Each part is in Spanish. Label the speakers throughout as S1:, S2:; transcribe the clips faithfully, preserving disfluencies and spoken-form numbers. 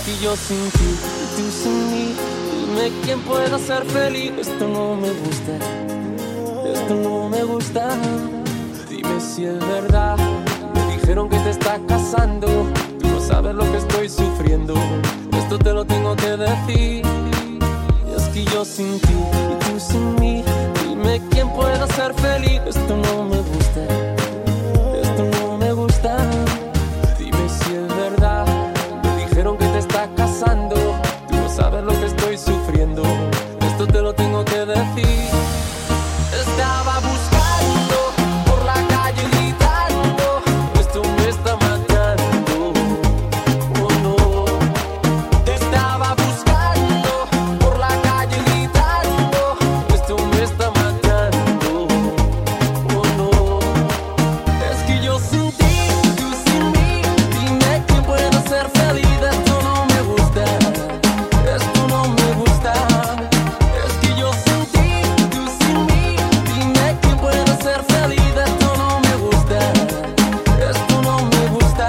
S1: que yo sin ti y tú sin mí. Dime quién pueda ser feliz. Esto no me gusta, esto no me gusta. Dime si es verdad. Me dijeron que te estás casando. Tú no sabes lo que estoy sufriendo. Esto te lo tengo que decir. Y es que yo sin ti y tú sin mí. Dime quién pueda ser feliz. Esto no me gusta, esto no me gusta. Dime si es verdad. Me dijeron que te estás casando. Tú no sabes lo que estoy sufriendo. Esto te lo tengo que decir. Estaba buscando por la calle gritando. Esto me está matando. Oh no. Te estaba buscando por la calle gritando. Esto me está matando. Oh no. Es que yo sin ti, tú sin mí. Dime quién puede ser feliz. Esto no me gusta, esto no me gusta. Es que yo sin ti, tú sin mí. Dime quién puede ser feliz. Esto no me gusta, esto no me gusta.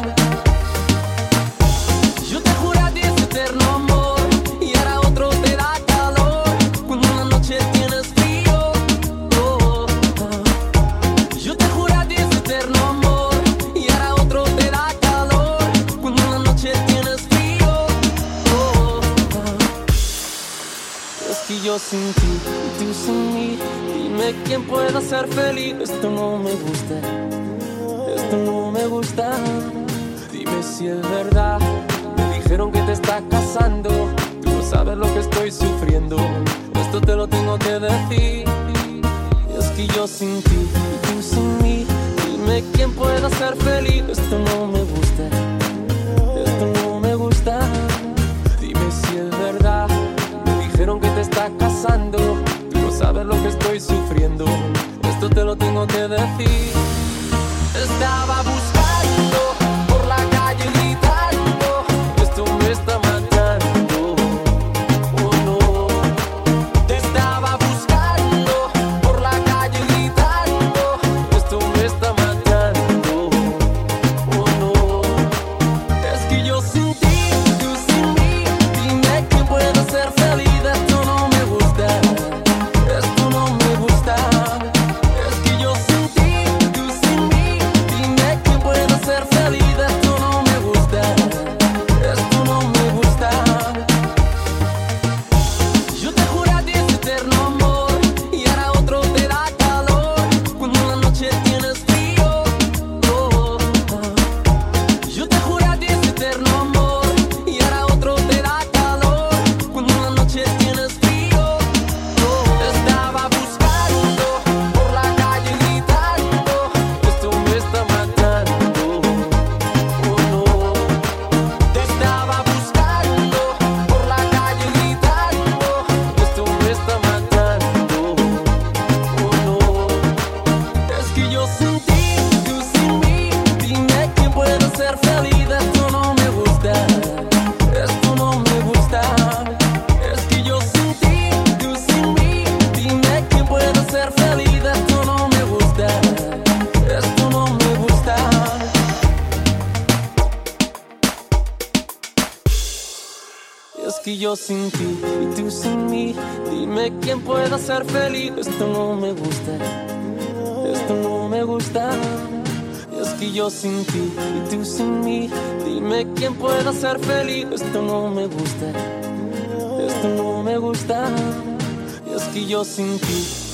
S1: Yo te juré a ti ese eterno amor y ahora otro te da calor cuando una noche tienes frío. Oh, ah. Yo te juré a ti ese eterno amor y ahora otro te da calor cuando una noche tienes frío. Oh, ah. Es que yo sin ti y tú sin mí. Dime quién pueda ser feliz. Esto no me gusta, esto no me gusta. Dime si es verdad. Me dijeron que te estás casando. Tú no sabes lo que estoy sufriendo. Esto te lo tengo que decir. Y es que yo sin ti y tú sin mí. Dime quién pueda ser feliz. Esto no me gusta, esto no me gusta. Dime si es verdad. Me dijeron que te estás casando. Tú no sabes lo que estoy sufriendo. Esto te lo tengo que decir. Estaba buscando por la calle gritando. Esto me está matando. Oh no. Te estaba buscando por la calle gritando. Esto me está matando. Oh no. Es que yo sin ti, tú sin mí. Dime quién puede ser feliz. Esto no me gusta, esto no me gusta. Es que yo sin ti, tú sin mí. Dime quién puede ser feliz. Esto no me gusta, esto no me gusta. Yo te juré a ti ese eterno amor y ahora otro te da calor cuando una noche tienes frío. Oh, ah. Yo te juré a ti ese eterno amor y ahora otro te da calor cuando una noche tienes frío. Oh, estaba buscando por la calle gritando. Esto me está matando. Oh no. Te estaba buscando por la calle gritando. Esto me está matando. Oh no. Es que yo sin ti, tú sin mí. Dime quién puede ser feliz. Esto no me gusta, esto no me gusta. Es que yo sin ti, tú sin mí. Dime quién puede ser feliz. Esto no me gusta, esto no me gusta. Es que yo sin ti y tú sin mí. Dime quién pueda ser feliz. Esto no me gusta, esto no me gusta. Es que yo sin ti y tú sin mí. Dime quién pueda ser feliz. Esto no me gusta, esto no me gusta. Es que yo sin ti